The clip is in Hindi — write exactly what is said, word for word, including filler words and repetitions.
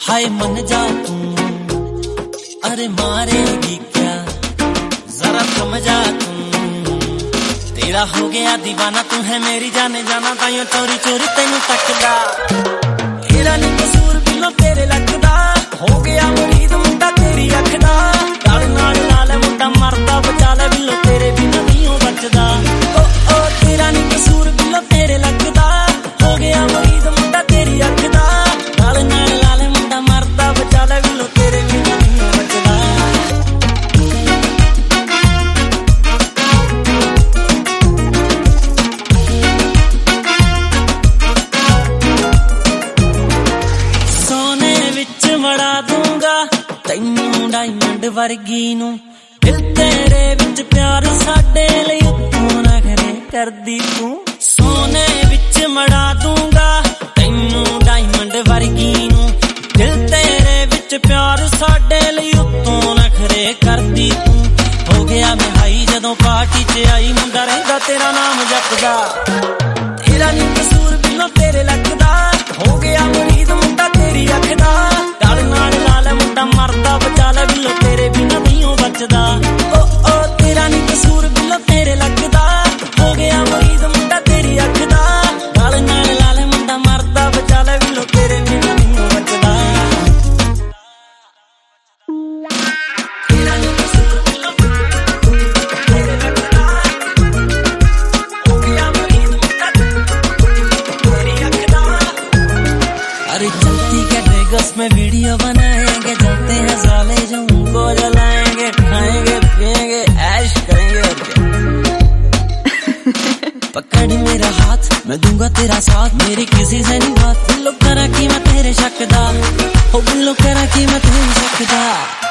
हाय मन जा तू, अरे मारेगी क्या, जरा थम जा तू, तेरा हो गया दीवाना, तू है मेरी जाने जाना, ताइयो चोरी चोरी तेनू तकदा, तेरा नी कसूर बिलो तेरे लगदा, हो गया मुरीद मुंडा तेरी अख दा, गल नाल लाल मुंडा मरदा, बचा ले बिलो तेरे बिना नहीं हो बचदा, ओ ओ तेरा नी कसूर बिलो तेरे लगदा, हो गया मुरीद मुंडा तेरी अख दा, गल नाल लाल मुंडा मरदा, बचा ले बिलो तेरे बिना नहीं हो बचदा। मड़ा दूंगा तैनू डायमंड वर्गी नू, दिल तेरे विच प्यार साडे लई उत्तों नखरे करदी तू, सोने विच मड़ा दूंगा तैनू डायमंड वर्गी नू, दिल तेरे विच प्यार साडे लई उत्तों नखरे करदी तू, हो गया मैं हाई जदों पार्टी च आई, मुंडा रहिंदा तेरा नाम जपदा, तेरा नी कसूर बिलो तेरे लगदा, हो गया मुरीद मुंडा तेरी अख दा, गल नाल लाल मुंडा मरदा, बचा ले बिलो तेरे बिना नहीं हो बचदा, ओ ओ तेरा नी कसूर बिलो तेरे लगदा, हो गया मुरीद मुंडा तेरी अख दा, गल नाल लाल मुंडा मरदा, बचा ले बिलो तेरे बिना नहीं हो बचदा, तेरा नी कसूर बिलो तेरे लगदा, हो गया मुरीद मुंडा तेरी अख दा। अरे चलती क्या ड्रेगस में वीडियो बनाएंगे, जलते हैं साले जो उनको जलाएंगे, खाएंगे पिएंगे ऐश करेंगे और क्या। पकड़ मेरा हाथ मैं दूंगा तेरा साथ, मेरी किसी से नहीं बात, बिल्लो करा की मैं तेरे शक दा, हो बिल्लो करा की मैं तेरे शक दा।